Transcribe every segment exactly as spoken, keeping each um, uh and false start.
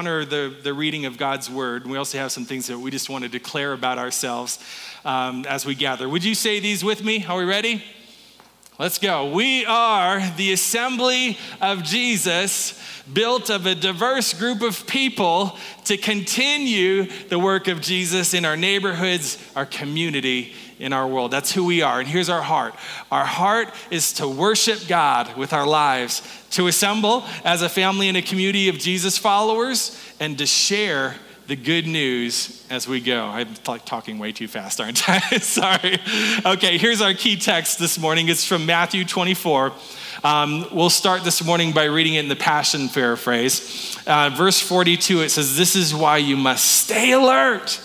honor the, the reading of God's word. And we also have some things that we just want to declare about ourselves um, as we gather. Would you say these with me? Are we ready? Let's go. We are the assembly of Jesus, built of a diverse group of people to continue the work of Jesus in our neighborhoods, our community, in our world. That's who we are. And here's our heart. Our heart is to worship God with our lives, to assemble as a family and a community of Jesus followers, and to share the good news as we go. I'm like talking way too fast, aren't I? Sorry. Okay, here's our key text this morning. It's from Matthew twenty-four. Um, we'll start this morning by reading it in the Passion paraphrase. Uh, verse forty-two, it says, "This is why you must stay alert.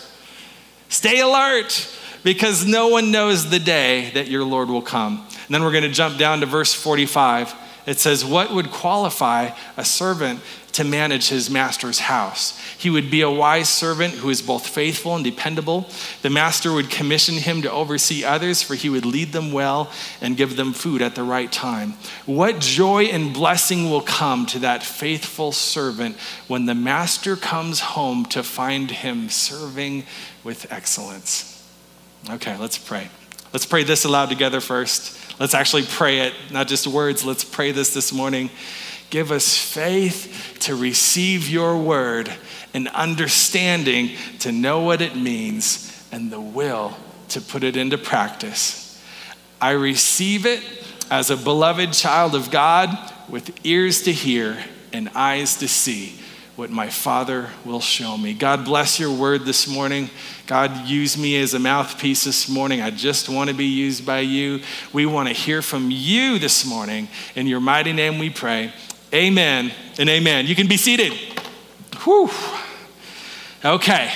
Stay alert, because no one knows the day that your Lord will come." And then we're going to jump down to verse forty-five. It says, "What would qualify a servant to manage his master's house? He would be a wise servant who is both faithful and dependable. The master would commission him to oversee others, for he would lead them well and give them food at the right time. What joy and blessing will come to that faithful servant when the master comes home to find him serving with excellence." Okay, let's pray. Let's pray this aloud together first. Let's actually pray it, not just words. Let's pray this this morning. Give us faith to receive your word and understanding to know what it means and the will to put it into practice. I receive it as a beloved child of God with ears to hear and eyes to see what my Father will show me. God bless your word this morning. God, use me as a mouthpiece this morning. I just want to be used by you. We want to hear from you this morning. In your mighty name we pray. Amen and amen. You can be seated. Whew. Okay.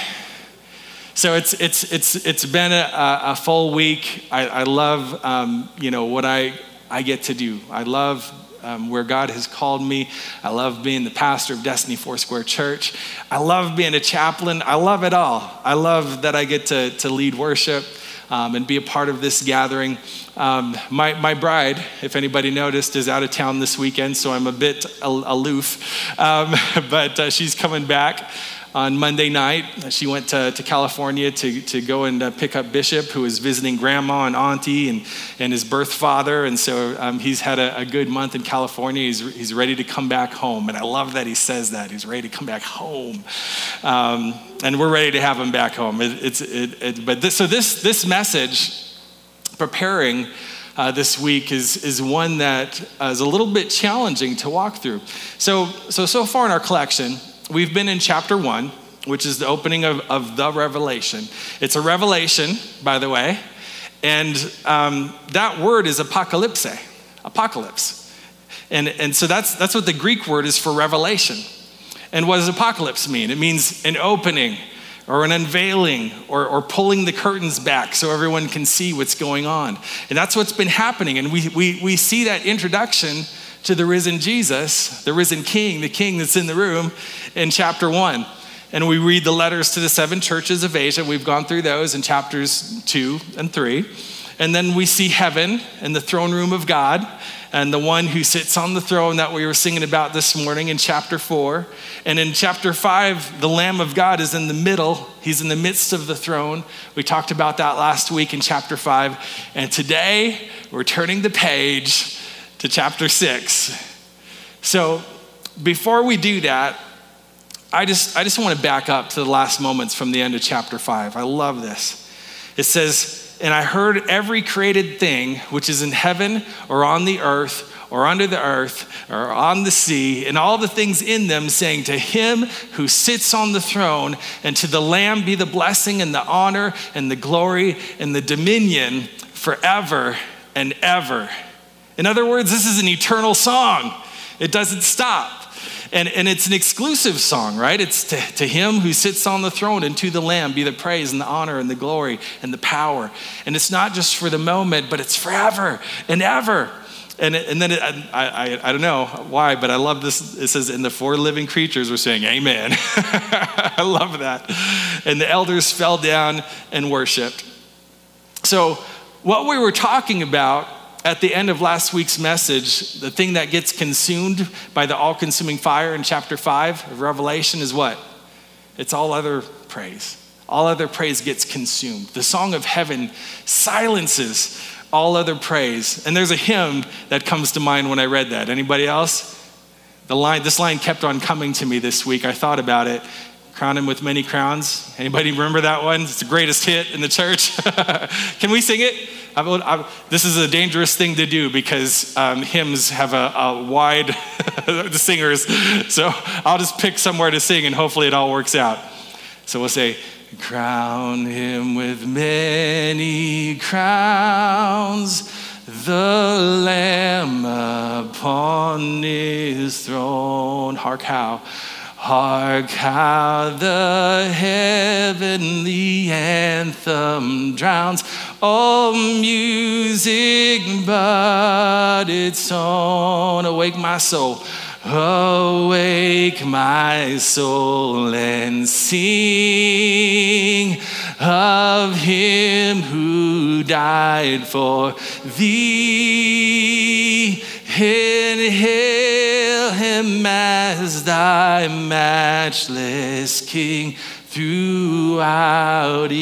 So it's it's it's it's been a, a full week. I, I love um, you know what I I get to do. I love Um, where God has called me. I love being the pastor of Destiny Foursquare Church. I love being a chaplain. I love it all. I love that I get to, to lead worship um, and be a part of this gathering. Um, my, my bride, if anybody noticed, is out of town this weekend, so I'm a bit al- aloof, um, but uh, she's coming back on Monday night. She went to, to California to, to go and uh, pick up Bishop, who is visiting grandma and auntie and, and his birth father. And so um, he's had a, a good month in California. He's, he's ready to come back home. And I love that he says that. He's ready to come back home. Um, and we're ready to have him back home. It, it's, it, it, but this, so this, this message, preparing uh, this week, is, is one that uh, is a little bit challenging to walk through. So, so, so far in our collection, we've been in chapter one, which is the opening of, of the Revelation. It's a revelation, by the way, and um, that word is apocalypse, apocalypse. And, and so that's, that's what the Greek word is for revelation. And what does apocalypse mean? It means an opening or an unveiling or, or pulling the curtains back so everyone can see what's going on. And that's what's been happening. And we, we, we see that introduction to the risen Jesus, the risen King, the King that's in the room, in chapter one. And we read the letters to the seven churches of Asia. We've gone through those in chapters two and three. And then we see heaven and the throne room of God and the one who sits on the throne that we were singing about this morning in chapter four. And in chapter five, the Lamb of God is in the middle. He's in the midst of the throne. We talked about that last week in chapter five. And today, we're turning the page to chapter six. So before we do that, I just I just want to back up to the last moments from the end of chapter five. I love this. It says, "And I heard every created thing which is in heaven or on the earth or under the earth or on the sea and all the things in them, saying, to him who sits on the throne and to the Lamb be the blessing and the honor and the glory and the dominion forever and ever." In other words, this is an eternal song. It doesn't stop. And, and it's an exclusive song, right? It's to, to him who sits on the throne and to the Lamb be the praise and the honor and the glory and the power. And it's not just for the moment, but it's forever and ever. And, and then it, I, I, I don't know why, but I love this. It says, "And the four living creatures were saying, amen." I love that. And the elders fell down and worshiped. So what we were talking about at the end of last week's message, the thing that gets consumed by the all-consuming fire in chapter five of Revelation is what? It's all other praise. All other praise gets consumed. The song of heaven silences all other praise. And there's a hymn that comes to mind when I read that. Anybody else? The line, this line kept on coming to me this week. I thought about it. Crown him with many crowns. Anybody remember that one? It's the greatest hit in the church. Can we sing it? I, I, this is a dangerous thing to do because um, hymns have a, a wide the singers. So I'll just pick somewhere to sing and hopefully it all works out. So we'll say, crown him with many crowns, the Lamb upon his throne. Hark how. Hark how the heavenly anthem drowns all music but its own. Awake my soul, awake my soul and sing of him who died for thee. Inhale him as thy matchless King throughout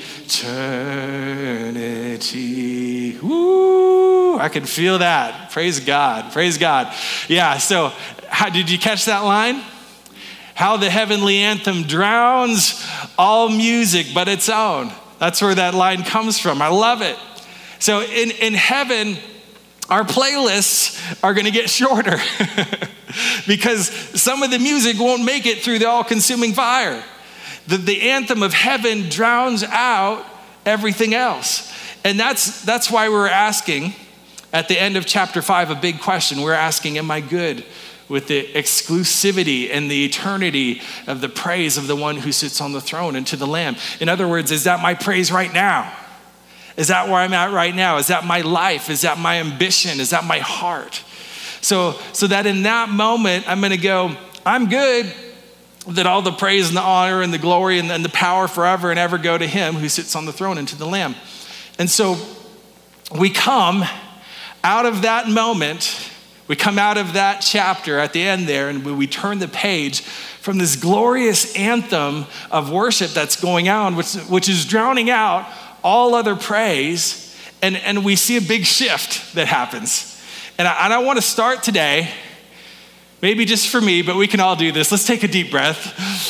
eternity. Woo! I can feel that. Praise God. Praise God. Yeah, so how, did you catch that line? How the heavenly anthem drowns all music but its own. That's where that line comes from. I love it. So in, in heaven, our playlists are going to get shorter because some of the music won't make it through the all-consuming fire. The, the anthem of heaven drowns out everything else. And that's, that's why we're asking at the end of chapter five a big question. We're asking, am I good with the exclusivity and the eternity of the praise of the one who sits on the throne and to the Lamb? In other words, is that my praise right now? Is that where I'm at right now? Is that my life? Is that my ambition? Is that my heart? So, so that in that moment, I'm gonna go, I'm good that all the praise and the honor and the glory and the, and the power forever and ever go to him who sits on the throne and to the Lamb. And so we come out of that moment, we come out of that chapter at the end there, and we, we turn the page from this glorious anthem of worship that's going on, which, which is drowning out all other praise, and, and we see a big shift that happens. And I, and I want to start today, maybe just for me, but we can all do this. Let's take a deep breath.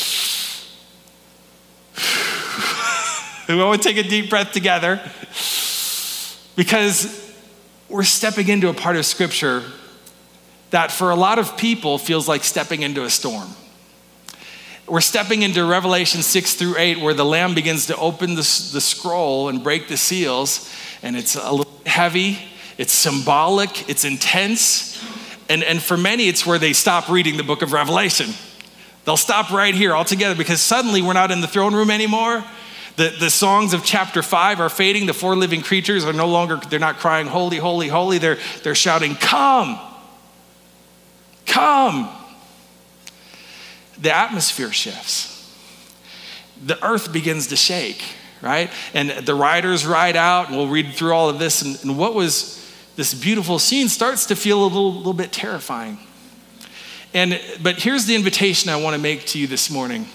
We want to take a deep breath together because we're stepping into a part of Scripture that for a lot of people feels like stepping into a storm. We're stepping into Revelation six through eight, where the Lamb begins to open the, the scroll and break the seals, and it's a little heavy, it's symbolic, it's intense, and, and for many, it's where they stop reading the book of Revelation. They'll stop right here altogether because suddenly we're not in the throne room anymore. The, the songs of chapter five are fading. The four living creatures are no longer, they're not crying, holy, holy, holy. They're, they're shouting, come, come. The atmosphere shifts. The earth begins to shake, right? And the riders ride out, and we'll read through all of this. And, and what was this beautiful scene starts to feel a little, little bit terrifying. And but here's the invitation I want to make to you this morning.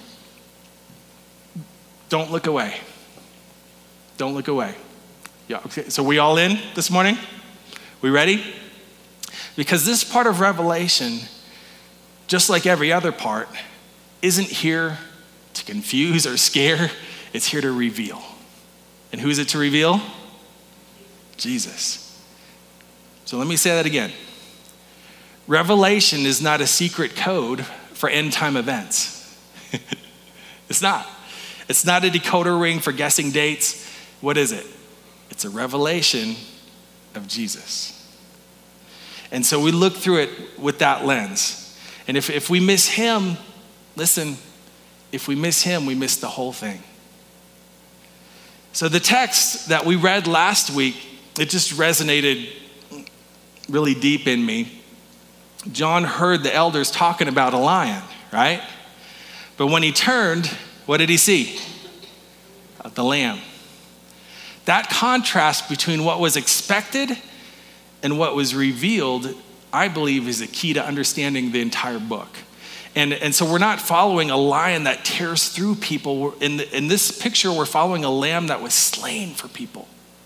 Don't look away. Don't look away. Yeah, okay. So we all in this morning? We ready? Because this part of Revelation, just like every other part, isn't here to confuse or scare. It's here to reveal. And who is it to reveal? Jesus. So let me say that again. Revelation is not a secret code for end time events. It's not. It's not a decoder ring for guessing dates. What is it? It's a revelation of Jesus. And so we look through it with that lens. And if, if we miss him, listen, if we miss him, we miss the whole thing. So the text that we read last week, it just resonated really deep in me. John heard the elders talking about a lion, right? But when he turned, what did he see? The lamb. That contrast between what was expected and what was revealed, I believe, is a key to understanding the entire book. And, and so we're not following a lion that tears through people. In, the, in this picture, we're following a lamb that was slain for people.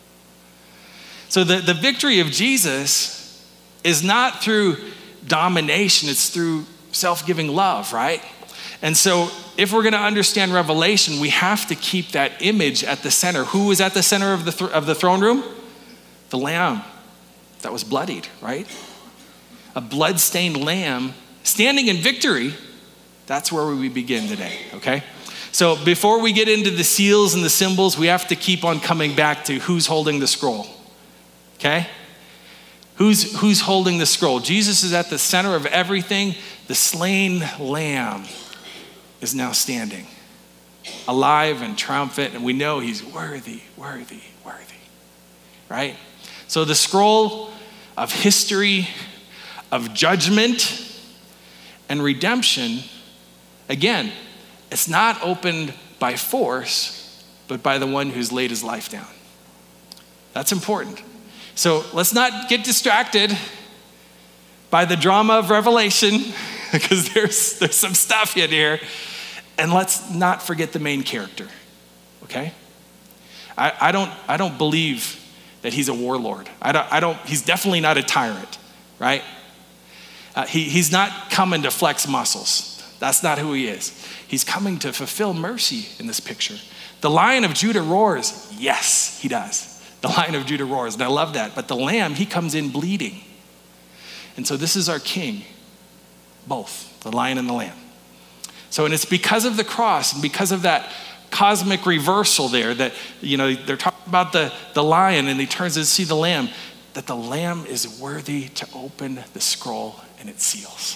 So the, the victory of Jesus is not through domination, it's through self-giving love, right? And so if we're gonna understand Revelation, we have to keep that image at the center. Who was at the center of the, th- of the throne room? The lamb that was bloodied, right? A blood-stained lamb standing in victory. That's where we begin today, okay? So before we get into the seals and the symbols, we have to keep on coming back to who's holding the scroll, okay? Who's, who's holding the scroll? Jesus is at the center of everything. The slain lamb is now standing, alive and triumphant, and we know he's worthy, worthy, worthy, right? So the scroll of history, of judgment, and redemption, again, it's not opened by force, but by the one who's laid his life down. That's important. So let's not get distracted by the drama of Revelation, because there's, there's some stuff in here, and let's not forget the main character, okay? I, I don't I don't believe that he's a warlord. I don't, I don't he's definitely not a tyrant, right? Uh, he, he's not coming to flex muscles. That's not who he is. He's coming to fulfill mercy in this picture. The Lion of Judah roars. Yes, he does. The Lion of Judah roars, and I love that. But the lamb, he comes in bleeding. And so this is our king, both, the lion and the lamb. So, and it's because of the cross and because of that cosmic reversal there that, you know, they're talking about the, the lion and he turns to see the lamb, that the lamb is worthy to open the scroll and its seals.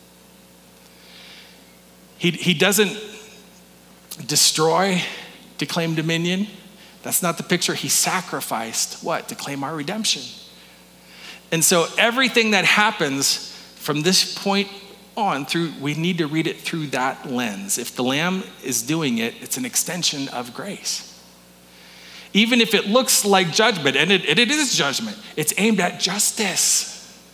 He, he doesn't destroy to claim dominion. That's not the picture. He sacrificed what? To claim our redemption. And so everything that happens from this point on through, we need to read it through that lens. If the lamb is doing it, it's an extension of grace. Even if it looks like judgment, and it, and it is judgment, it's aimed at justice.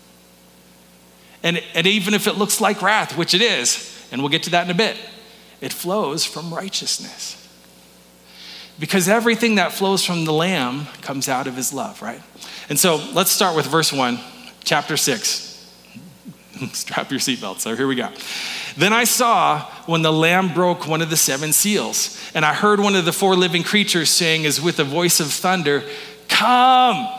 And, and even if it looks like wrath, which it is, and we'll get to that in a bit, it flows from righteousness. Because everything that flows from the lamb comes out of his love, right? And so let's start with verse one, chapter six. Strap your seatbelts. So here we go. Then I saw when the lamb broke one of the seven seals, and I heard one of the four living creatures saying as with a voice of thunder, "Come!"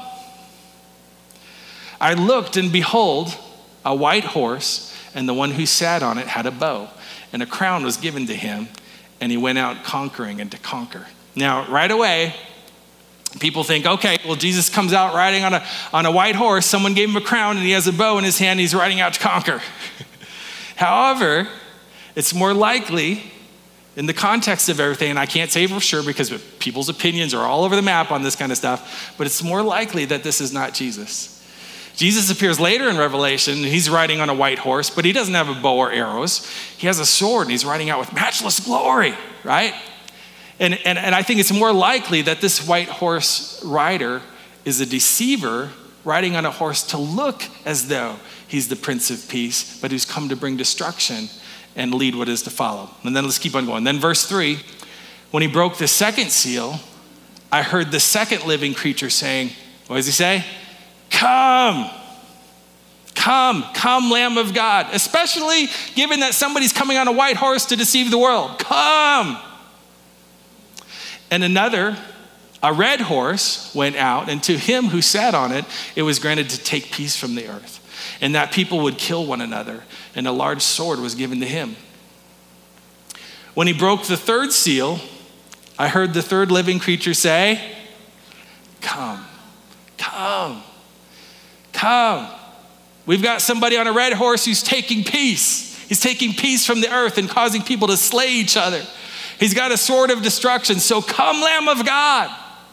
I looked, and behold, a white horse, and the one who sat on it had a bow, and a crown was given to him, and he went out conquering and to conquer. Now, right away, people think, okay, well, Jesus comes out riding on a, on a white horse. Someone gave him a crown and he has a bow in his hand. He's riding out to conquer. However, it's more likely in the context of everything, and I can't say for sure because people's opinions are all over the map on this kind of stuff, but it's more likely that this is not Jesus. Jesus appears later in Revelation, and he's riding on a white horse, but he doesn't have a bow or arrows. He has a sword, and he's riding out with matchless glory, right? And, and, and I think it's more likely that this white horse rider is a deceiver riding on a horse to look as though he's the Prince of Peace, but who's come to bring destruction and lead what is to follow. And then let's keep on going. Then verse three, when he broke the second seal, I heard the second living creature saying, what does he say? Come, come, come, Lamb of God, especially given that somebody's coming on a white horse to deceive the world. Come. And another, a red horse, went out, and to him who sat on it, it was granted to take peace from the earth, and that people would kill one another, and a large sword was given to him. When he broke the third seal, I heard the third living creature say, come, come, come. We've got somebody on a red horse who's taking peace. He's taking peace from the earth and causing people to slay each other. He's got a sword of destruction. So come, Lamb of God.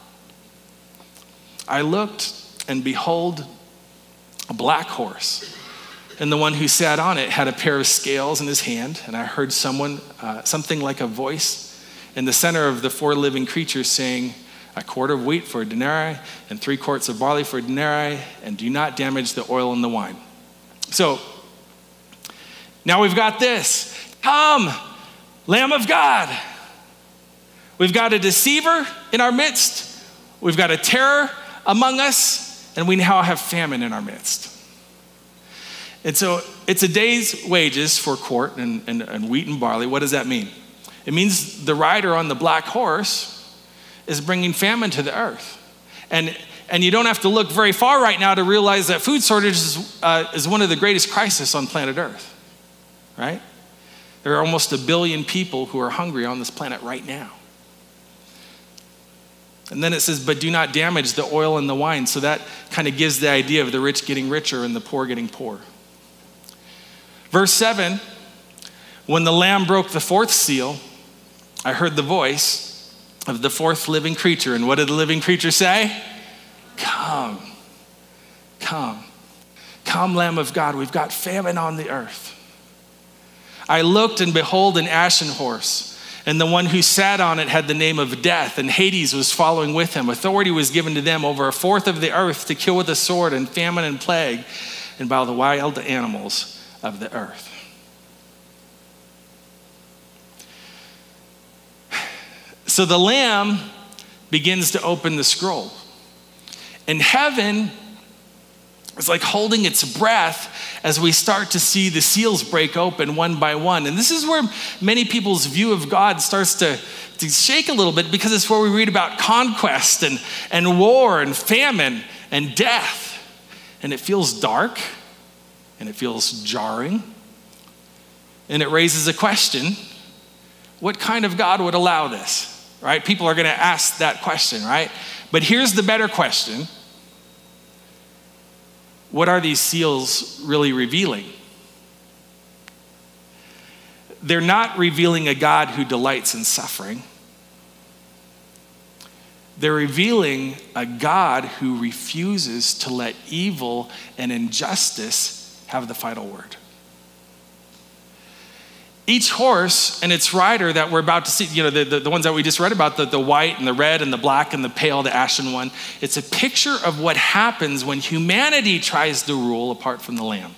I looked, and behold, a black horse. And the one who sat on it had a pair of scales in his hand. And I heard someone, uh, something like a voice in the center of the four living creatures saying, a quart of wheat for a denarii, and three quarts of barley for a denarii, and do not damage the oil and the wine. So, now we've got this. Come, Lamb of God. We've got a deceiver in our midst. We've got a terror among us, and we now have famine in our midst. And so it's a day's wages for quart and, and, and wheat and barley. What does that mean? It means the rider on the black horse is bringing famine to the earth. And, and you don't have to look very far right now to realize that food shortage is, uh, is one of the greatest crises on planet Earth, right? There are almost a billion people who are hungry on this planet right now. And then it says, but do not damage the oil and the wine. So that kind of gives the idea of the rich getting richer and the poor getting poor. Verse seven, when the Lamb broke the fourth seal, I heard the voice of the fourth living creature. And what did the living creature say? Come, come, come, Lamb of God. We've got famine on the earth. I looked, and behold, an ashen horse, and the one who sat on it had the name of Death, and Hades was following with him. Authority was given to them over a fourth of the earth to kill with a sword and famine and plague and by the wild animals of the earth. So the Lamb begins to open the scroll. And heaven is like holding its breath as we start to see the seals break open one by one. And this is where many people's view of God starts to, to shake a little bit, because it's where we read about conquest and, and war and famine and death. And it feels dark, and it feels jarring. And it raises a question: what kind of God would allow this? Right? People are going to ask that question, right? But here's the better question. What are these seals really revealing? They're not revealing a God who delights in suffering. They're revealing a God who refuses to let evil and injustice have the final word. Each horse and its rider that we're about to see, you know, the, the, the ones that we just read about, the, the white and the red and the black and the pale, the ashen one, it's a picture of what happens when humanity tries to rule apart from the Lamb.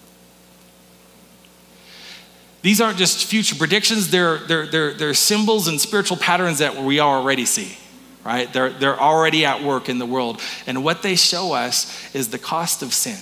These aren't just future predictions, they're, they're, they're, they're symbols and spiritual patterns that we already see, right? They're, they're already at work in the world. And what they show us is the cost of sin.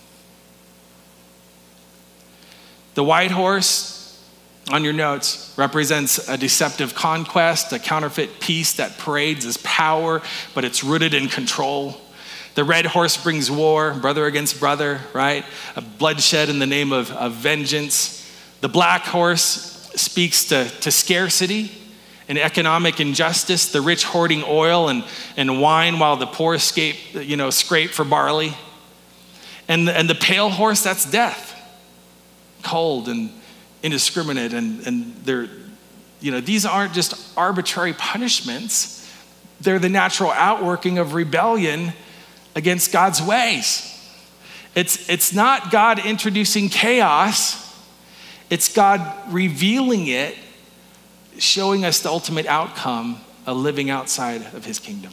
The white horse, on your notes, represents a deceptive conquest, a counterfeit peace that parades as power, but it's rooted in control. The red horse brings war, brother against brother, right? A bloodshed in the name of, of vengeance. The black horse speaks to, to scarcity and economic injustice, the rich hoarding oil and, and wine while the poor escape, you know, scrape for barley. And the, and the pale horse, that's death. Cold and indiscriminate, and, and they're, you know, these aren't just arbitrary punishments. They're the natural outworking of rebellion against God's ways. It's, it's not God introducing chaos. It's God revealing it, showing us the ultimate outcome of living outside of his kingdom.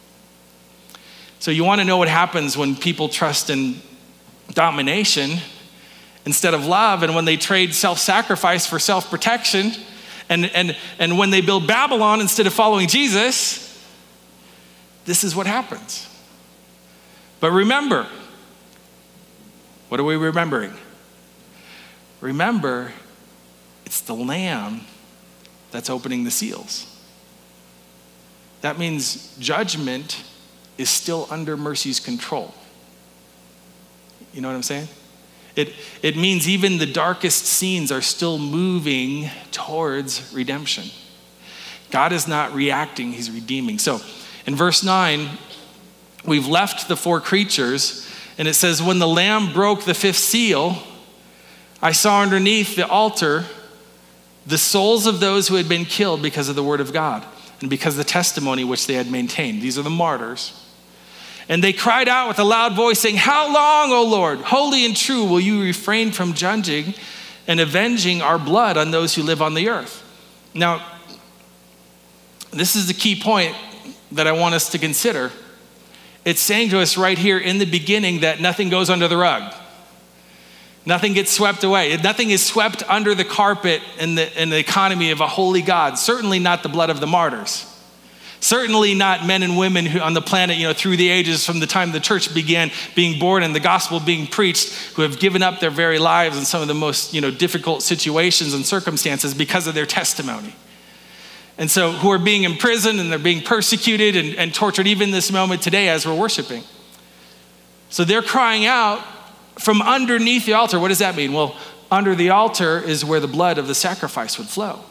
So you want to know what happens when people trust in domination instead of love, and when they trade self-sacrifice for self-protection, and, and, and when they build Babylon instead of following Jesus. This is what happens. But remember, what are we remembering? Remember, it's the Lamb that's opening the seals. That means judgment is still under mercy's control. You know what I'm saying? It, it means even the darkest scenes are still moving towards redemption. God is not reacting, he's redeeming. So in verse nine, we've left the four creatures, and it says, when the Lamb broke the fifth seal, I saw underneath the altar the souls of those who had been killed because of the word of God and because of the testimony which they had maintained. These are the martyrs. And they cried out with a loud voice, saying, how long, O Lord, holy and true, will you refrain from judging and avenging our blood on those who live on the earth? Now, this is the key point that I want us to consider. It's saying to us right here in the beginning that nothing goes under the rug. Nothing gets swept away. Nothing is swept under the carpet in the, in the economy of a holy God. Certainly not the blood of the martyrs. Certainly not men and women who on the planet, you know, through the ages, from the time the church began being born and the gospel being preached, who have given up their very lives in some of the most, you know, difficult situations and circumstances because of their testimony. And so who are being imprisoned and they're being persecuted and, and tortured even this moment today as we're worshiping. So they're crying out from underneath the altar. What does that mean? Well, under the altar is where the blood of the sacrifice would flow.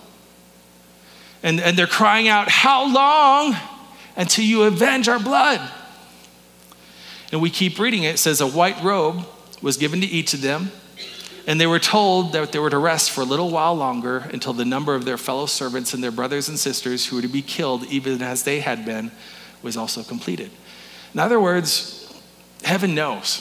And, and they're crying out, how long until you avenge our blood? And we keep reading it. It says a white robe was given to each of them, and they were told that they were to rest for a little while longer until the number of their fellow servants and their brothers and sisters who were to be killed, even as they had been, was also completed. In other words, heaven knows.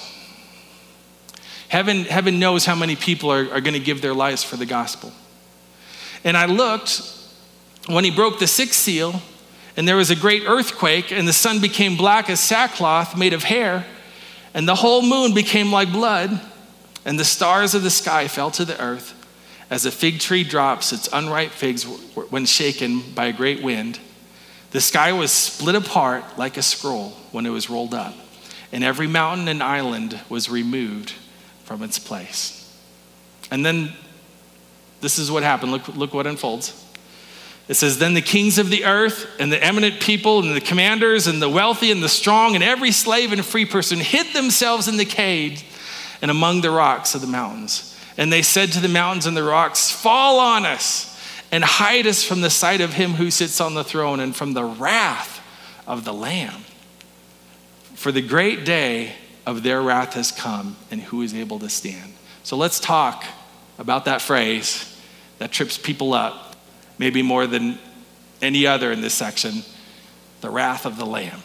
Heaven, heaven knows how many people are, are going to give their lives for the gospel. And I looked when he broke the sixth seal, and there was a great earthquake, and the sun became black as sackcloth made of hair, and the whole moon became like blood, and the stars of the sky fell to the earth, as a fig tree drops its unripe figs when shaken by a great wind. The sky was split apart like a scroll when it was rolled up, and every mountain and island was removed from its place. And then this is what happened. Look, look what unfolds. It says, then the kings of the earth and the eminent people and the commanders and the wealthy and the strong and every slave and free person hid themselves in the caves and among the rocks of the mountains. And they said to the mountains and the rocks, fall on us and hide us from the sight of him who sits on the throne and from the wrath of the Lamb. For the great day of their wrath has come, and who is able to stand? So let's talk about that phrase that trips people up, maybe more than any other in this section, the wrath of the Lamb.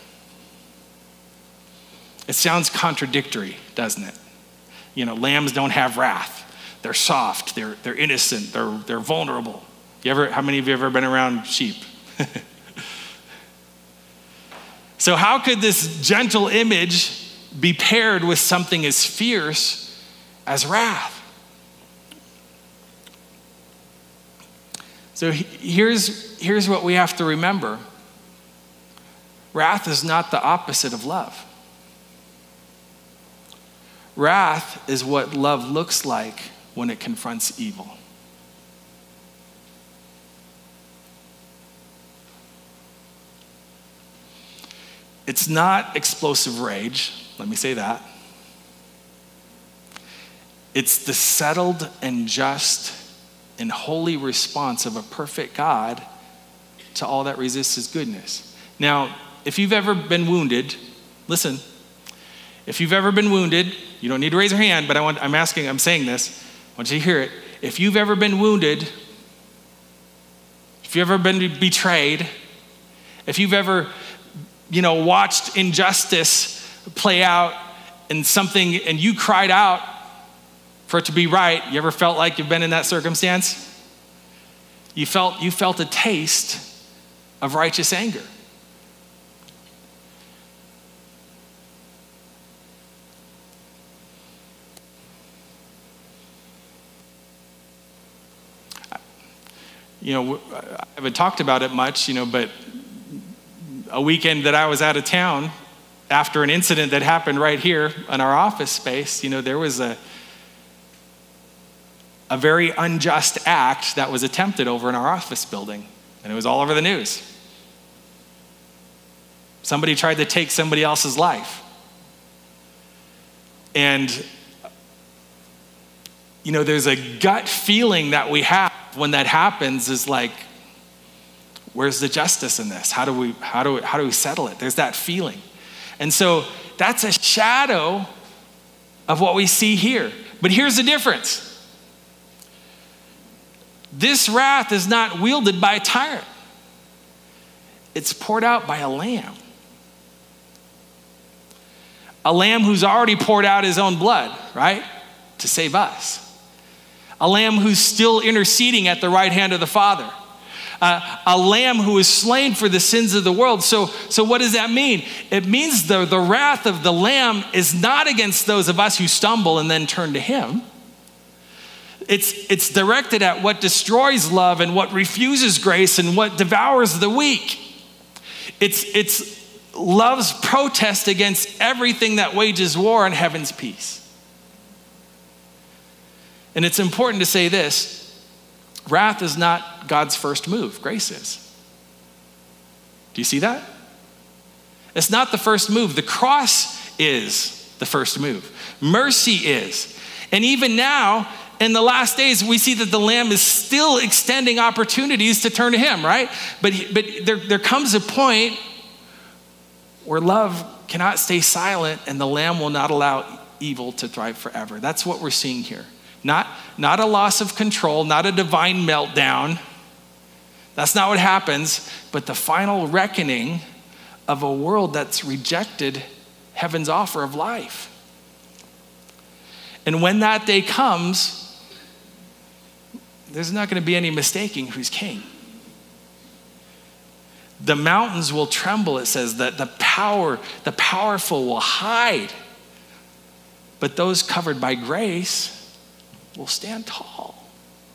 It sounds contradictory, doesn't it? You know, lambs don't have wrath. They're soft, they're, they're innocent, they're, they're vulnerable. You ever, how many of you have ever been around sheep? So how could this gentle image be paired with something as fierce as wrath? So here's, here's what we have to remember. Wrath is not the opposite of love. Wrath is what love looks like when it confronts evil. It's not explosive rage, let me say that. It's the settled and just and holy response of a perfect God to all that resists his goodness. Now, if you've ever been wounded, listen, if you've ever been wounded, you don't need to raise your hand, but I want, I'm asking, I'm saying this, I want you to hear it. If you've ever been wounded, if you've ever been betrayed, if you've ever, you know, watched injustice play out in something and you cried out for it to be right, you ever felt like you've been in that circumstance? You felt, you felt a taste of righteous anger. You know, I haven't talked about it much, you know, but a weekend that I was out of town after an incident that happened right here in our office space, you know, there was a a very unjust act that was attempted over in our office building, and it was all over the news. Somebody tried to take somebody else's life. And, you know, there's a gut feeling that we have when that happens is like, where's the justice in this? How do we, how do we, how do we settle it? There's that feeling. And so that's a shadow of what we see here. But here's the difference. This wrath is not wielded by a tyrant. It's poured out by a lamb. A lamb who's already poured out his own blood, right? To save us. A lamb who's still interceding at the right hand of the Father. Uh, a lamb who is slain for the sins of the world. So, so what does that mean? It means the, the wrath of the lamb is not against those of us who stumble and then turn to him. It's, it's directed at what destroys love and what refuses grace and what devours the weak. It's, it's love's protest against everything that wages war on heaven's peace. And it's important to say this. Wrath is not God's first move. Grace is. Do you see that? It's not the first move. The cross is the first move. Mercy is. And even now, in the last days, we see that the Lamb is still extending opportunities to turn to him, right? But, but there, there comes a point where love cannot stay silent and the Lamb will not allow evil to thrive forever. That's what we're seeing here. Not, not a loss of control, not a divine meltdown. That's not what happens, but the final reckoning of a world that's rejected heaven's offer of life. And when that day comes, there's not going to be any mistaking who's king. The mountains will tremble, it says, that the power, the powerful will hide. But those covered by grace will stand tall.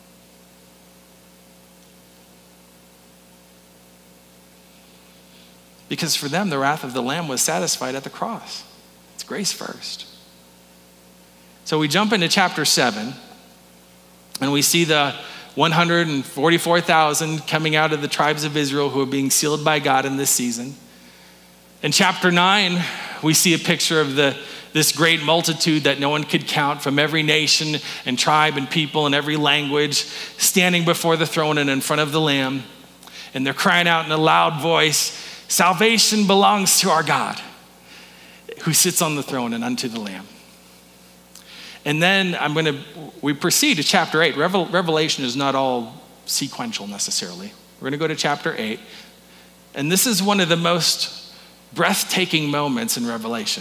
Because for them, the wrath of the Lamb was satisfied at the cross. It's grace first. So we jump into chapter seven, and we see the one hundred forty-four thousand coming out of the tribes of Israel who are being sealed by God in this season. In chapter nine, we see a picture of the this great multitude that no one could count from every nation and tribe and people and every language standing before the throne and in front of the Lamb. And they're crying out in a loud voice, salvation belongs to our God who sits on the throne and unto the Lamb. And then I'm going to, we proceed to chapter eight. Revel, Revelation is not all sequential necessarily. We're going to go to chapter eight. And this is one of the most breathtaking moments in Revelation.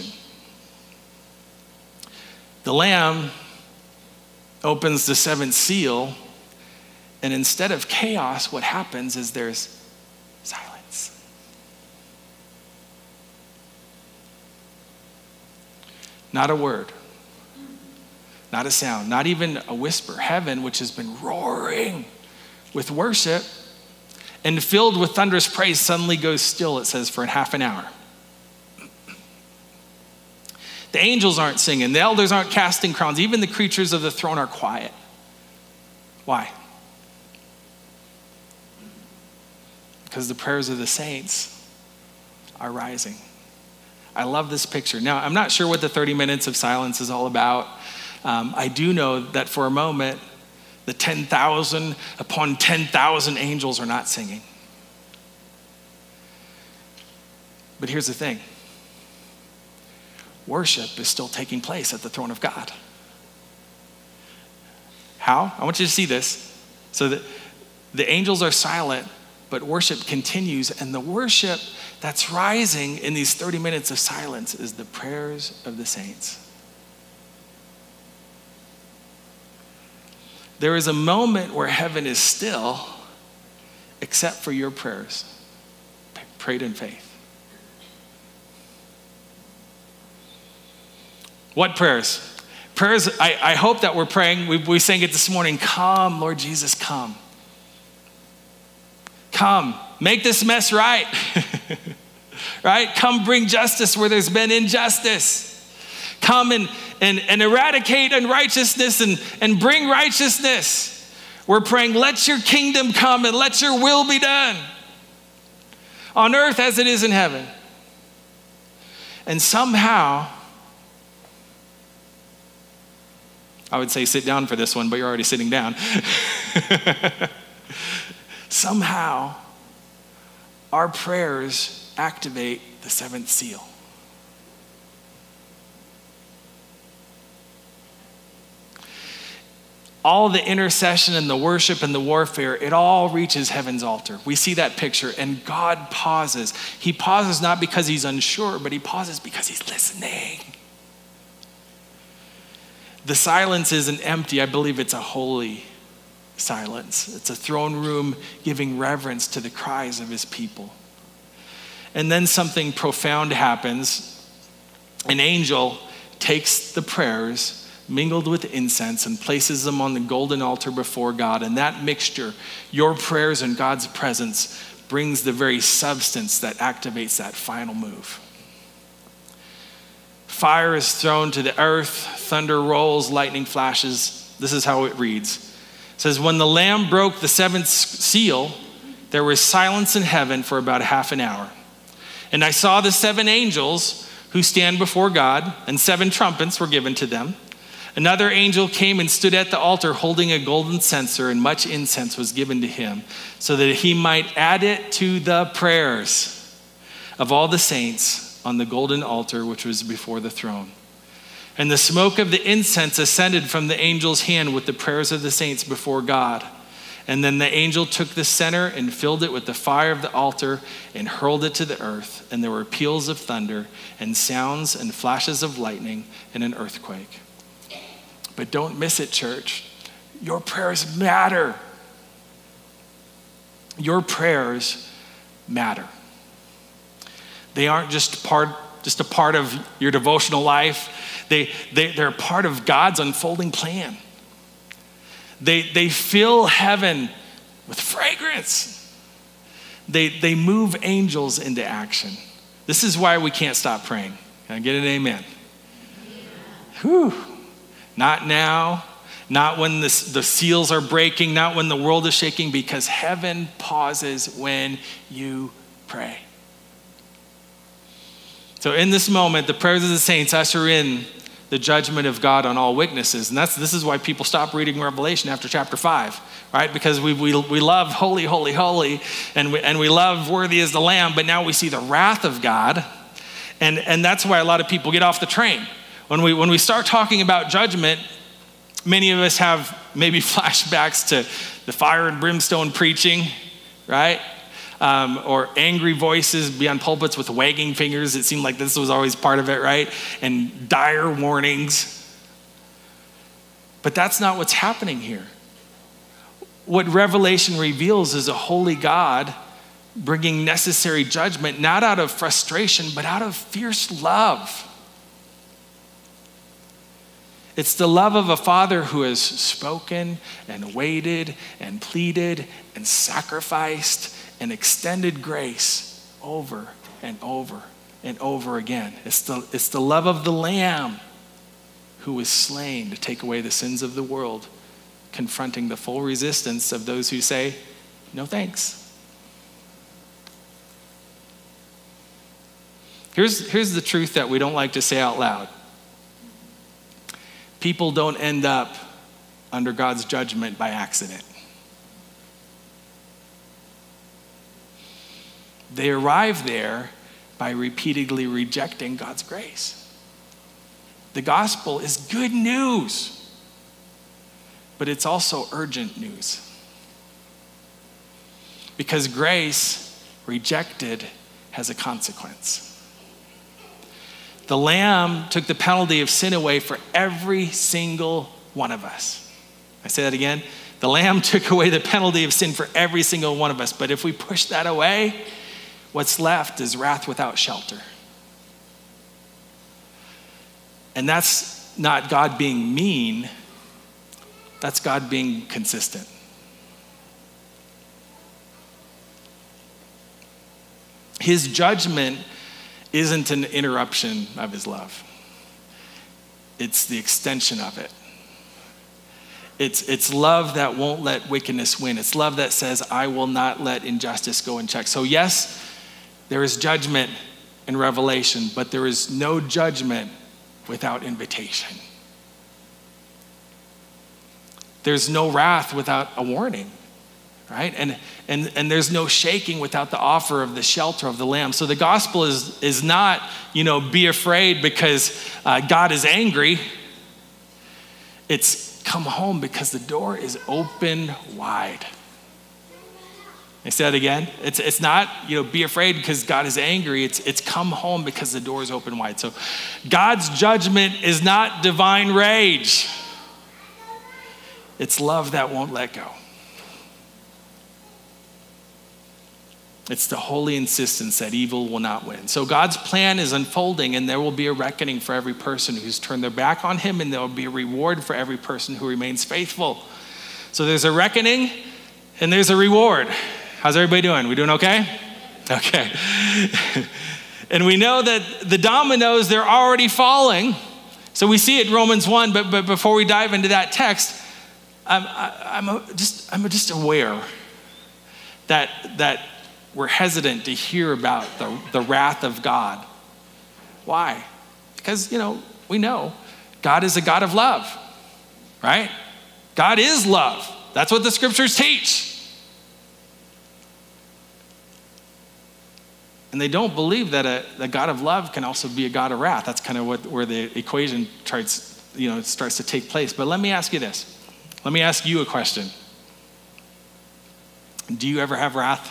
The Lamb opens the seventh seal, and instead of chaos, what happens is there's silence. Not a word, not a sound, not even a whisper. Heaven, which has been roaring with worship and filled with thunderous praise, suddenly goes still, it says, for half an hour. The angels aren't singing. The elders aren't casting crowns. Even the creatures of the throne are quiet. Why? Because the prayers of the saints are rising. I love this picture. Now, I'm not sure what the thirty minutes of silence is all about. Um, I do know that for a moment, the ten thousand upon ten thousand angels are not singing. But here's the thing. Worship is still taking place at the throne of God. How? I want you to see this. So that the angels are silent, but worship continues. And the worship that's rising in these thirty minutes of silence is the prayers of the saints. There is a moment where heaven is still, except for your prayers, prayed in faith. What prayers? Prayers, I, I hope that we're praying. We, we sang it this morning. Come, Lord Jesus, come. Come, make this mess right. Right? Come bring justice where there's been injustice. Come and, and, and eradicate unrighteousness and, and bring righteousness. We're praying, let your kingdom come and let your will be done on earth as it is in heaven. And somehow, I would say sit down for this one, but you're already sitting down. Somehow, our prayers activate the seventh seal. All the intercession and the worship and the warfare, it all reaches heaven's altar. We see that picture, and God pauses. He pauses not because he's unsure, but he pauses because he's listening. The silence isn't empty. I believe it's a holy silence. It's a throne room giving reverence to the cries of his people. And then something profound happens. An angel takes the prayers mingled with incense and places them on the golden altar before God. And that mixture, your prayers and God's presence, brings the very substance that activates that final move. Fire is thrown to the earth, thunder rolls, lightning flashes. This is how it reads. It says, when the Lamb broke the seventh seal, there was silence in heaven for about half an hour. And I saw the seven angels who stand before God, and seven trumpets were given to them. Another angel came and stood at the altar holding a golden censer, and much incense was given to him, so that he might add it to the prayers of all the saints on the golden altar which was before the throne. And the smoke of the incense ascended from the angel's hand with the prayers of the saints before God. And then the angel took the censer and filled it with the fire of the altar and hurled it to the earth. And there were peals of thunder and sounds and flashes of lightning and an earthquake. But don't miss it, church. Your prayers matter. Your prayers matter. They aren't just part, just a part of your devotional life. They, they, they're part of God's unfolding plan. They, they fill heaven with fragrance. They, they move angels into action. This is why we can't stop praying. Can I get an amen? Whew. Not now, not when the, the seals are breaking, not when the world is shaking, because heaven pauses when you pray. So in this moment, the prayers of the saints usher in the judgment of God on all witnesses. And that's this is why people stop reading Revelation after chapter five, right? Because we we, we love holy, holy, holy, and we, and we love worthy is the Lamb, but now we see the wrath of God. And, and that's why a lot of people get off the train. When we when we start talking about judgment, many of us have maybe flashbacks to the fire and brimstone preaching, right? Um, or angry voices beyond pulpits with wagging fingers. It seemed like this was always part of it, right? And dire warnings. But that's not what's happening here. What Revelation reveals is a holy God bringing necessary judgment, not out of frustration, but out of fierce love. It's the love of a father who has spoken and waited and pleaded and sacrificed and extended grace over and over and over again. It's the, it's the love of the Lamb who was slain to take away the sins of the world, confronting the full resistance of those who say, no thanks. Here's, here's the truth that we don't like to say out loud. People don't end up under God's judgment by accident. They arrive there by repeatedly rejecting God's grace. The gospel is good news, but it's also urgent news. Because grace rejected has a consequence. The Lamb took the penalty of sin away for every single one of us. I say that again. The Lamb took away the penalty of sin for every single one of us. But if we push that away, what's left is wrath without shelter. And that's not God being mean. That's God being consistent. His judgment isn't an interruption of his love. It's the extension of it. It's, it's love that won't let wickedness win. It's love that says, I will not let injustice go unchecked. So yes, there is judgment in Revelation, but there is no judgment without invitation. There's no wrath without a warning, right? And, and, and there's no shaking without the offer of the shelter of the Lamb. So the gospel is, is not, you know, be afraid because uh, God is angry. It's come home because the door is open wide. I say that again. It's, it's not, you know, be afraid because God is angry. It's, it's come home because the door is open wide. So God's judgment is not divine rage. It's love that won't let go. It's the holy insistence that evil will not win. So God's plan is unfolding, and there will be a reckoning for every person who's turned their back on him, and there will be a reward for every person who remains faithful. So there's a reckoning, and there's a reward. How's everybody doing? We doing okay? Okay. And we know that the dominoes, they're already falling. So we see it in Romans one, but, but before we dive into that text, I'm, I'm just I'm just aware that that we're hesitant to hear about the, the wrath of God. Why? Because, you know, we know God is a God of love, right? God is love. That's what the scriptures teach. And they don't believe that a, a God of love can also be a God of wrath. That's kind of what where the equation tries, you know, starts to take place. But let me ask you this. Let me ask you a question. Do you ever have wrath?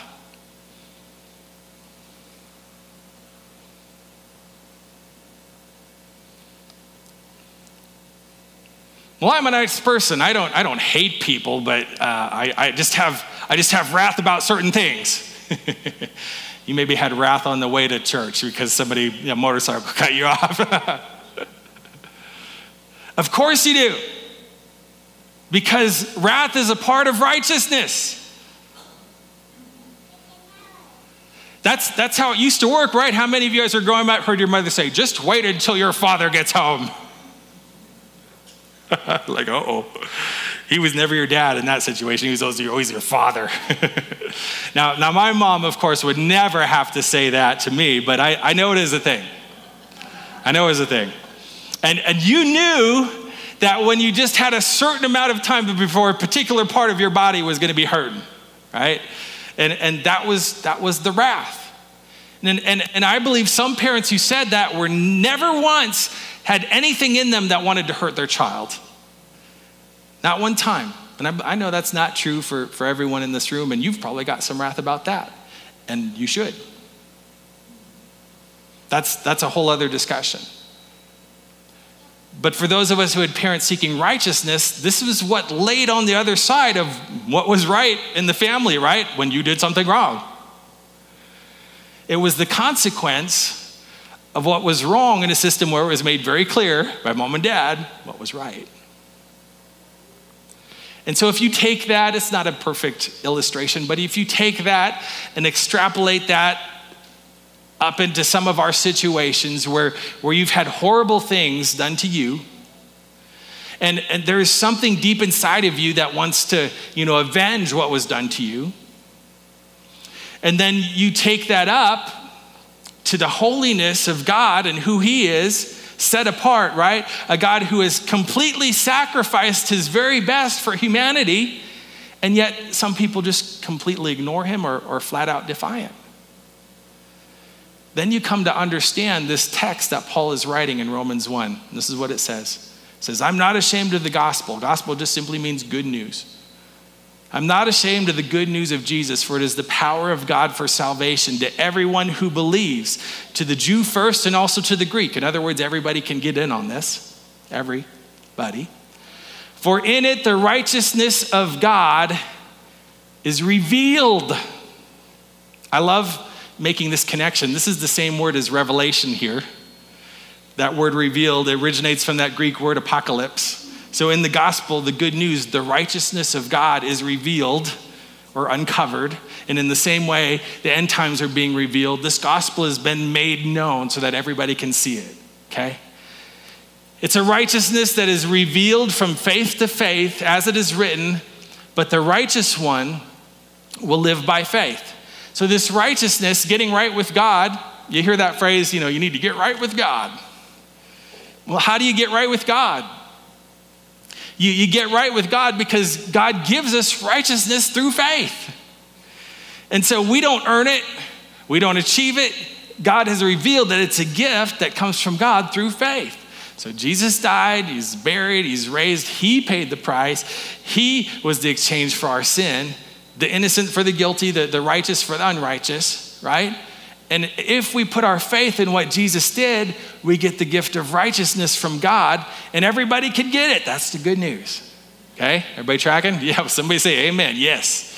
Well, I'm a nice person. I don't I don't hate people, but uh, I, I just have I just have wrath about certain things. You maybe had wrath on the way to church because somebody, you know, motorcycle cut you off. Of course you do. Because wrath is a part of righteousness. That's, that's how it used to work, right? How many of you guys are growing up heard your mother say, just wait until your father gets home? Like, uh-oh. He was never your dad in that situation. He was always your, always your father. now, now, my mom, of course, would never have to say that to me, but I, I know it is a thing. I know it is a thing. And, and you knew that when you just had a certain amount of time before a particular part of your body was going to be hurting, right? And, and that was that was the wrath. And, and, and I believe some parents who said that were never once had anything in them that wanted to hurt their child. Not one time. And I, I know that's not true for, for everyone in this room, and you've probably got some wrath about that. And you should. That's, that's a whole other discussion. But for those of us who had parents seeking righteousness, this was what laid on the other side of what was right in the family, right? When you did something wrong. It was the consequence of what was wrong in a system where it was made very clear by mom and dad what was right. And so if you take that, it's not a perfect illustration, but if you take that and extrapolate that up into some of our situations where, where you've had horrible things done to you, and, and there is something deep inside of you that wants to, you know, avenge what was done to you, and then you take that up to the holiness of God and who he is, set apart, right? A God who has completely sacrificed his very best for humanity, and yet some people just completely ignore him or, or flat out defiant. Then you come to understand this text that Paul is writing in Romans one. This is what it says. It says, I'm not ashamed of the gospel. Gospel just simply means good news. I'm not ashamed of the good news of Jesus, for it is the power of God for salvation to everyone who believes, to the Jew first and also to the Greek. In other words, everybody can get in on this. Everybody. For in it the righteousness of God is revealed. I love making this connection. This is the same word as revelation here. That word revealed originates from that Greek word apocalypse. So in the gospel, the good news, the righteousness of God is revealed or uncovered. And in the same way, the end times are being revealed. This gospel has been made known so that everybody can see it, okay? It's a righteousness that is revealed from faith to faith, as it is written, but the righteous one will live by faith. So this righteousness, getting right with God, you hear that phrase, you know, you need to get right with God. Well, how do you get right with God? You, you get right with God because God gives us righteousness through faith. And so we don't earn it. We don't achieve it. God has revealed that it's a gift that comes from God through faith. So Jesus died, he's buried, he's raised, he paid the price. He was the exchange for our sin, the innocent for the guilty, the, the righteous for the unrighteous, right? And if we put our faith in what Jesus did, we get the gift of righteousness from God, and everybody can get it. That's the good news. Okay, everybody tracking? Yeah, somebody say amen, yes.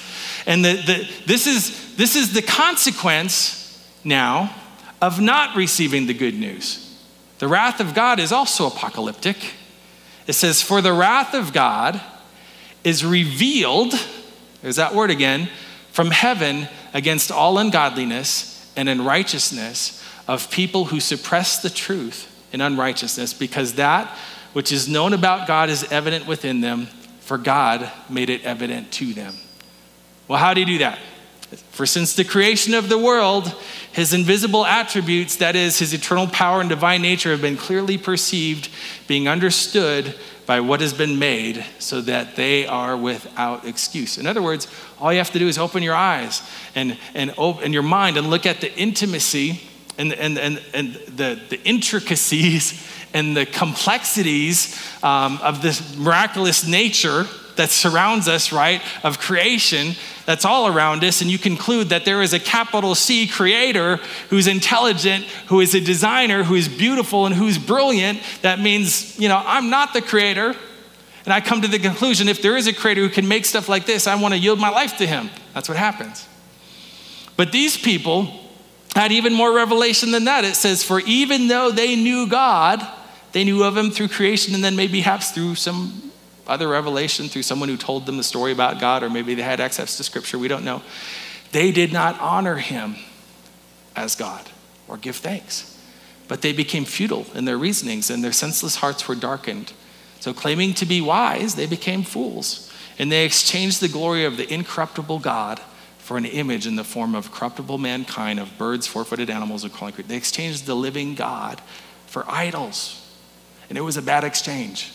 And the, the, this is, this is the consequence now of not receiving the good news. The wrath of God is also apocalyptic. It says, for the wrath of God is revealed, there's that word again, from heaven against all ungodliness and unrighteousness of people who suppress the truth in unrighteousness, because that which is known about God is evident within them, for God made it evident to them. Well, how do you do that? For since the creation of the world, his invisible attributes, that is, his eternal power and divine nature, have been clearly perceived, being understood by what has been made, so that they are without excuse. In other words, all you have to do is open your eyes and, and, and your mind and look at the intimacy and, and, and, and the, the intricacies and the complexities um, of this miraculous nature that surrounds us, right, of creation that's all around us, and you conclude that there is a capital C creator who's intelligent, who is a designer, who is beautiful, and who's brilliant. That means, you know, I'm not the creator. And I come to the conclusion, if there is a creator who can make stuff like this, I want to yield my life to him. That's what happens. But these people had even more revelation than that. It says, for even though they knew God, they knew of him through creation, and then maybe perhaps through some other revelation, through someone who told them the story about God, or maybe they had access to scripture, we don't know. They did not honor him as God or give thanks, but they became futile in their reasonings, and their senseless hearts were darkened. So claiming to be wise, they became fools, and they exchanged the glory of the incorruptible God for an image in the form of corruptible mankind, of birds, four-footed animals, and crawling creatures. They exchanged the living God for idols, and it was a bad exchange.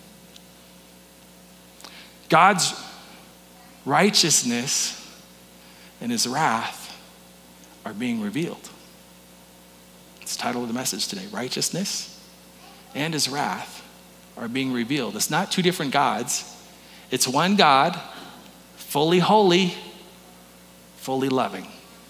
God's righteousness and his wrath are being revealed. It's the title of the message today. Righteousness and his wrath are being revealed. It's not two different gods. It's one God, fully holy, fully loving.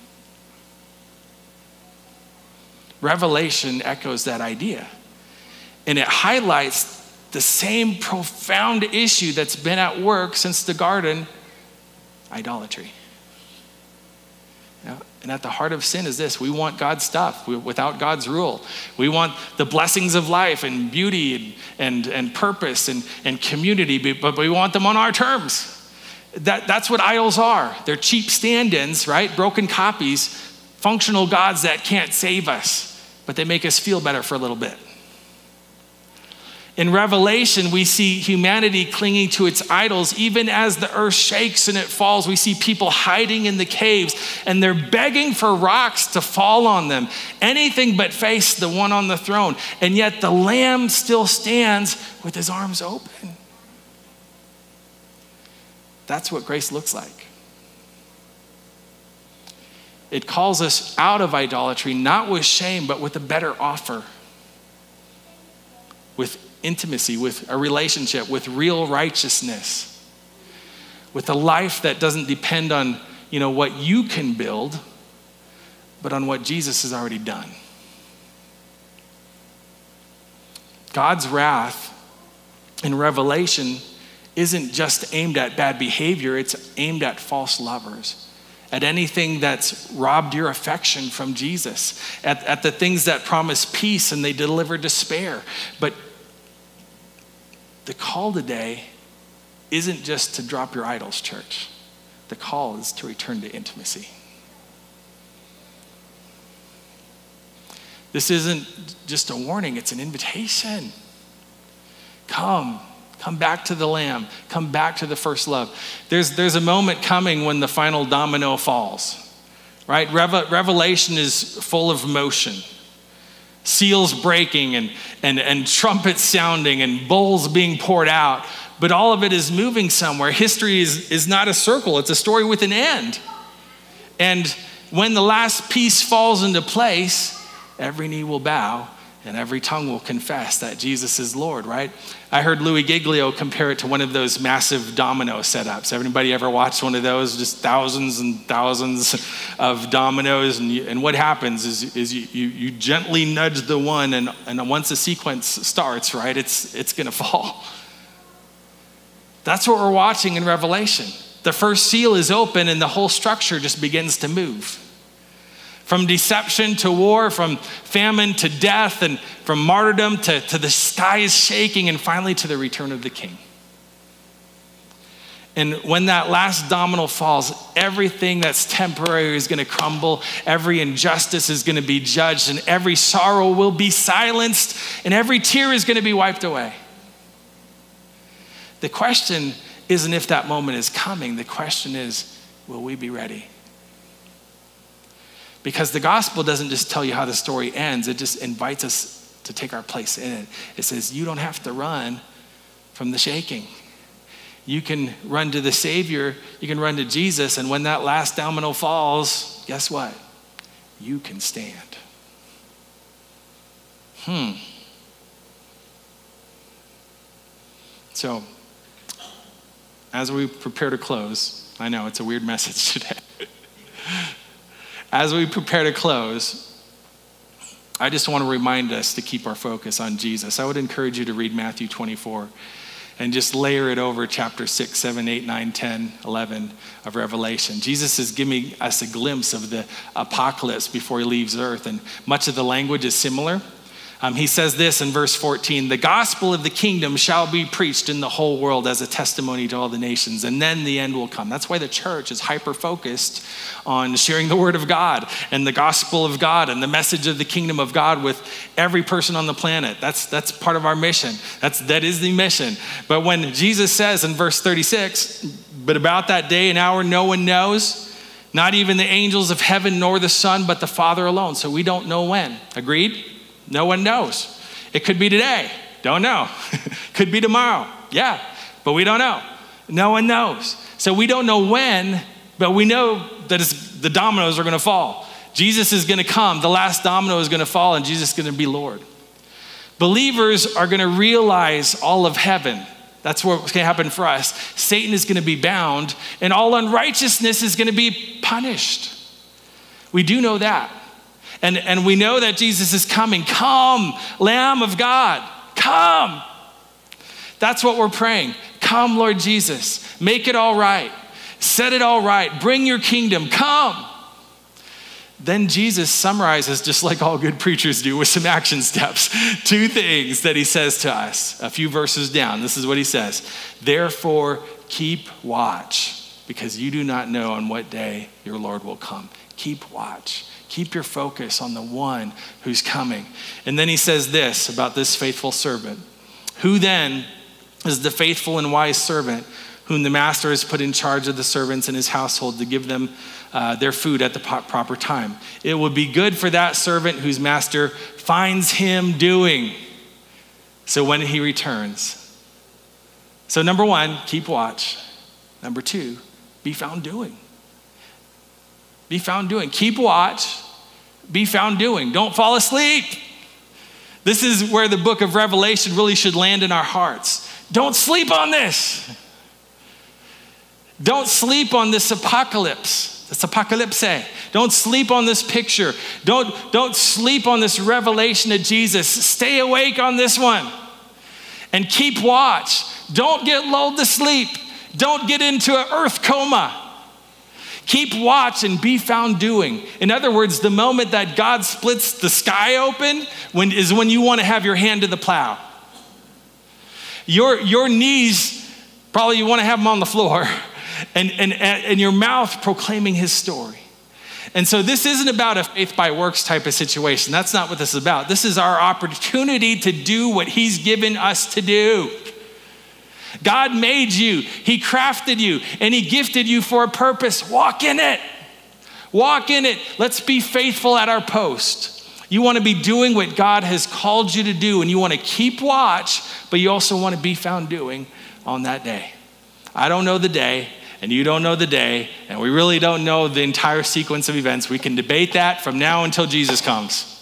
Revelation echoes that idea, and it highlights the same profound issue that's been at work since the garden, idolatry. You know, and at the heart of sin is this: we want God's stuff we, without God's rule. We want the blessings of life and beauty and, and, and purpose and, and community, but we want them on our terms. That, that's what idols are. They're cheap stand-ins, right? Broken copies, functional gods that can't save us, but they make us feel better for a little bit. In Revelation, we see humanity clinging to its idols. Even as the earth shakes and it falls, we see people hiding in the caves, and they're begging for rocks to fall on them, anything but face the one on the throne. And yet the Lamb still stands with his arms open. That's what grace looks like. It calls us out of idolatry, not with shame, but with a better offer. With intimacy, with a relationship, with real righteousness, with a life that doesn't depend on, you know, what you can build, but on what Jesus has already done. God's wrath in Revelation isn't just aimed at bad behavior, it's aimed at false lovers, at anything that's robbed your affection from Jesus, at, at the things that promise peace and they deliver despair. But the call today isn't just to drop your idols, church. The call is to return to intimacy. This isn't just a warning, it's an invitation. Come, come back to the Lamb. Come back to the first love. There's, there's a moment coming when the final domino falls, right? Reve- Revelation is full of motion. Seals breaking and, and, and trumpets sounding and bowls being poured out, but all of it is moving somewhere. History is, is not a circle, it's a story with an end. And when the last piece falls into place, every knee will bow and every tongue will confess that Jesus is Lord, right? I heard Louis Giglio compare it to one of those massive domino setups. Everybody ever watched one of those? Just thousands and thousands of dominoes. And, you, and what happens is, is you, you, you gently nudge the one, and, and once the sequence starts, right, it's, it's gonna fall. That's what we're watching in Revelation. The first seal is open and the whole structure just begins to move. From deception to war, from famine to death, and from martyrdom to, to the skies shaking, and finally to the return of the King. And when that last domino falls, everything that's temporary is going to crumble, every injustice is going to be judged, and every sorrow will be silenced, and every tear is going to be wiped away. The question isn't if that moment is coming. The question is, will we be ready? Because the gospel doesn't just tell you how the story ends. It just invites us to take our place in it. It says, you don't have to run from the shaking. You can run to the Savior. You can run to Jesus. And when that last domino falls, guess what? You can stand. Hmm. So, as we prepare to close, I know it's a weird message today. As we prepare to close, I just want to remind us to keep our focus on Jesus. I would encourage you to read Matthew twenty-four and just layer it over chapter six, seven, eight, nine, ten, eleven of Revelation. Jesus is giving us a glimpse of the apocalypse before he leaves earth, and much of the language is similar. Um, he says this in verse fourteen, the gospel of the kingdom shall be preached in the whole world as a testimony to all the nations, and then the end will come. That's why the church is hyper-focused on sharing the word of God and the gospel of God and the message of the kingdom of God with every person on the planet. That's, that's part of our mission. That's, that is the mission. But when Jesus says in verse thirty-six, but about that day and hour no one knows, not even the angels of heaven nor the Son, but the Father alone. So we don't know when. Agreed? No one knows. It could be today. Don't know. Could be tomorrow. Yeah, but we don't know. No one knows. So we don't know when, but we know that it's, the dominoes are going to fall. Jesus is going to come. The last domino is going to fall, and Jesus is going to be Lord. Believers are going to realize all of heaven. That's what's going to happen for us. Satan is going to be bound, and all unrighteousness is going to be punished. We do know that. And, and we know that Jesus is coming. Come, Lamb of God, come. That's what we're praying. Come, Lord Jesus. Make it all right. Set it all right. Bring your kingdom. Come. Then Jesus summarizes, just like all good preachers do, with some action steps, two things that he says to us a few verses down. This is what he says. Therefore, keep watch, because you do not know on what day your Lord will come. Keep watch. Keep your focus on the one who's coming. And then he says this about this faithful servant. Who then is the faithful and wise servant whom the master has put in charge of the servants in his household to give them uh, their food at the proper time? It would be good for that servant whose master finds him doing so when he returns. So number one, keep watch. Number two, be found doing. Be found doing. Keep watch. Be found doing. Don't fall asleep. This is where the book of Revelation really should land in our hearts. Don't sleep on this. Don't sleep on this apocalypse. This apocalypse. Don't sleep on this picture. Don't, don't sleep on this revelation of Jesus. Stay awake on this one and keep watch. Don't get lulled to sleep. Don't get into an earth coma. Keep watch and be found doing. In other words, the moment that God splits the sky open when, is when you want to have your hand to the plow. Your, your knees, probably you want to have them on the floor, and, and, and your mouth proclaiming his story. And so this isn't about a faith by works type of situation. That's not what this is about. This is our opportunity to do what he's given us to do. God made you, he crafted you, and he gifted you for a purpose. Walk in it. Walk in it. Let's be faithful at our post. You want to be doing what God has called you to do, and you want to keep watch, but you also want to be found doing on that day. I don't know the day, and you don't know the day, and we really don't know the entire sequence of events. We can debate that from now until Jesus comes.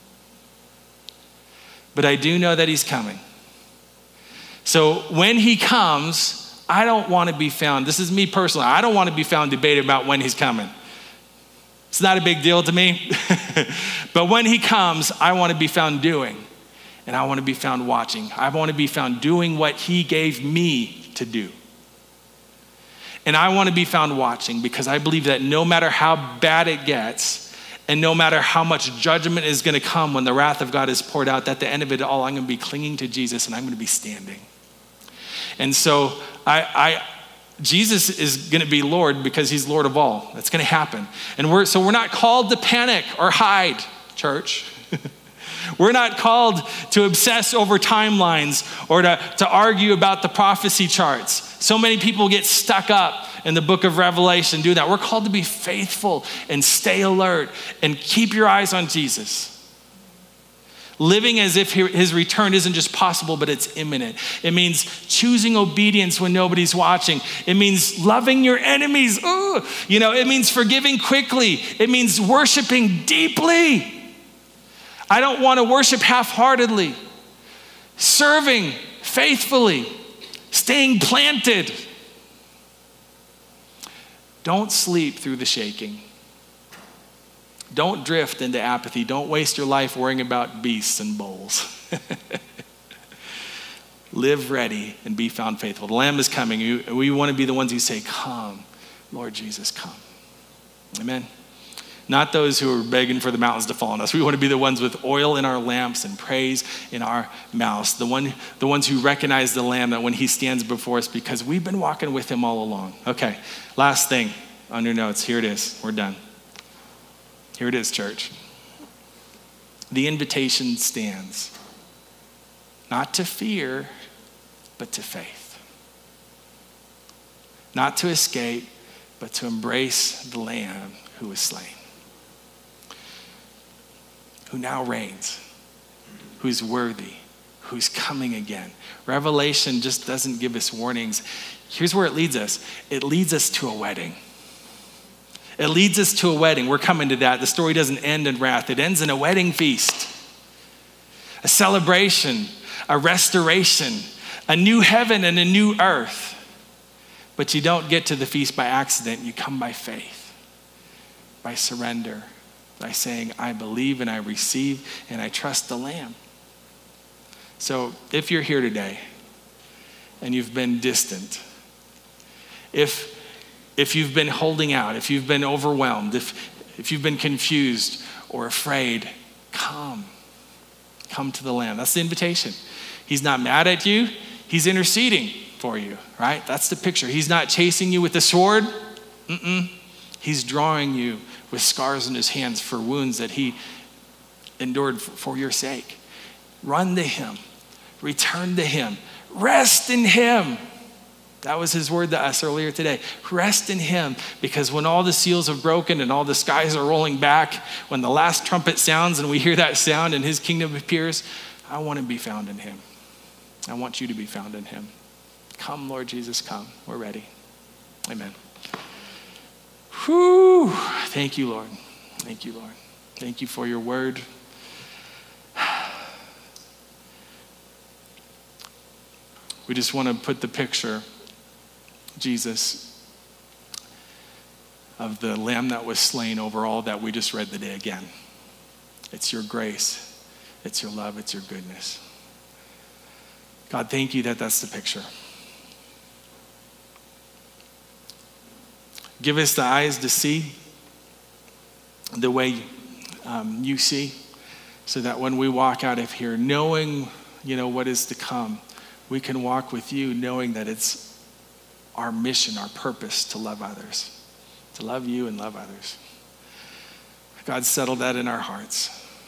But I do know that he's coming. So when he comes, I don't want to be found, this is me personally, I don't want to be found debating about when he's coming. It's not a big deal to me. But when he comes, I want to be found doing, and I want to be found watching. I want to be found doing what he gave me to do. And I want to be found watching, because I believe that no matter how bad it gets, and no matter how much judgment is going to come when the wrath of God is poured out, at the end of it all, I'm going to be clinging to Jesus and I'm going to be standing. And so I, I Jesus is going to be Lord because he's Lord of all. That's going to happen. And we're so we're not called to panic or hide, church. We're not called to obsess over timelines or to, to argue about the prophecy charts. So many people get stuck up in the book of Revelation, do that. We're called to be faithful and stay alert and keep your eyes on Jesus. Living as if his return isn't just possible, but it's imminent. It means choosing obedience when nobody's watching. It means loving your enemies. Ooh. You know, it means forgiving quickly. It means worshiping deeply. I don't want to worship half-heartedly. Serving faithfully. Staying planted. Don't sleep through the shaking. Don't drift into apathy. Don't waste your life worrying about beasts and bulls. Live ready and be found faithful. The Lamb is coming. We want to be the ones who say, come, Lord Jesus, come. Amen. Not those who are begging for the mountains to fall on us. We want to be the ones with oil in our lamps and praise in our mouths. The one, the ones who recognize the Lamb that when he stands before us, because we've been walking with him all along. Okay, last thing on your notes. Here it is. We're done. Here it is, church. The invitation stands. Not to fear, but to faith. Not to escape, but to embrace the Lamb who was slain. Who now reigns, who's worthy, who's coming again. Revelation just doesn't give us warnings. Here's where it leads us. It leads us to a wedding. It leads us to a wedding. We're coming to that. The story doesn't end in wrath. It ends in a wedding feast, a celebration, a restoration, a new heaven and a new earth. But you don't get to the feast by accident. You come by faith, by surrender, by saying, I believe and I receive and I trust the Lamb. So if you're here today and you've been distant, if, if you've been holding out, if you've been overwhelmed, if, if you've been confused or afraid, come. Come to the Lamb. That's the invitation. He's not mad at you. He's interceding for you, right? That's the picture. He's not chasing you with the sword. Mm-mm. He's drawing you with scars in his hands for wounds that he endured for your sake. Run to him. Return to him. Rest in him. That was his word to us earlier today. Rest in him, because when all the seals have broken and all the skies are rolling back, when the last trumpet sounds and we hear that sound and his kingdom appears, I want to be found in him. I want you to be found in him. Come, Lord Jesus, come. We're ready. Amen. Whew. Thank you, Lord. Thank you, Lord. Thank you for your word. We just want to put the picture, Jesus, of the Lamb that was slain over all that we just read today again. It's your grace. It's your love. It's your goodness. God, thank you that that's the picture. Give us the eyes to see the way um, you see, so that when we walk out of here, knowing, you know, what is to come, we can walk with you knowing that it's our mission, our purpose to love others, to love you and love others. God, settle that in our hearts.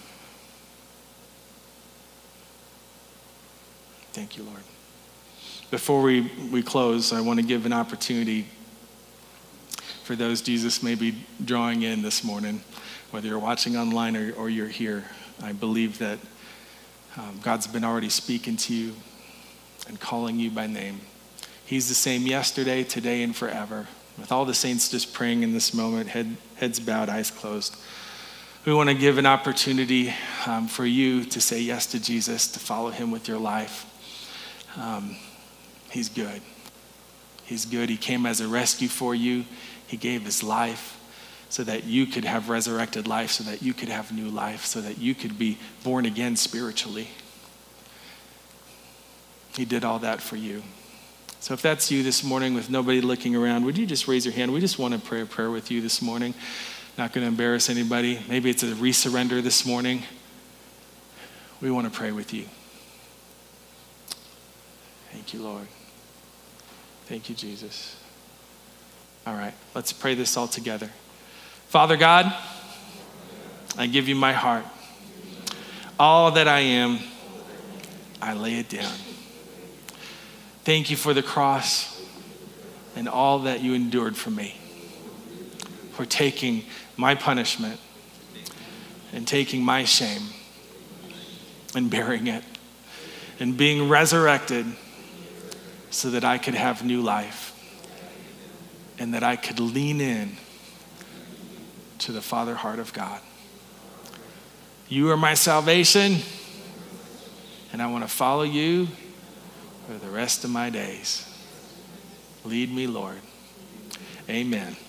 Thank you, Lord. Before we, we close, I want to give an opportunity for those Jesus may be drawing in this morning, whether you're watching online or, or you're here. I believe that um, God's been already speaking to you and calling you by name. He's the same yesterday, today, and forever. With all the saints just praying in this moment, head, heads bowed, eyes closed. We want to give an opportunity um, for you to say yes to Jesus, to follow him with your life. Um, he's good. He's good. He came as a rescue for you. He gave his life so that you could have resurrected life, so that you could have new life, so that you could be born again spiritually. He did all that for you. So if that's you this morning with nobody looking around, would you just raise your hand? We just want to pray a prayer with you this morning. Not going to embarrass anybody. Maybe it's a resurrender this morning. We want to pray with you. Thank you, Lord. Thank you, Jesus. All right, let's pray this all together. Father God, I give you my heart. All that I am, I lay it down. Thank you for the cross and all that you endured for me, for taking my punishment and taking my shame and bearing it and being resurrected so that I could have new life and that I could lean in to the Father heart of God. You are my salvation, and I want to follow you for the rest of my days. Lead me, Lord. Amen.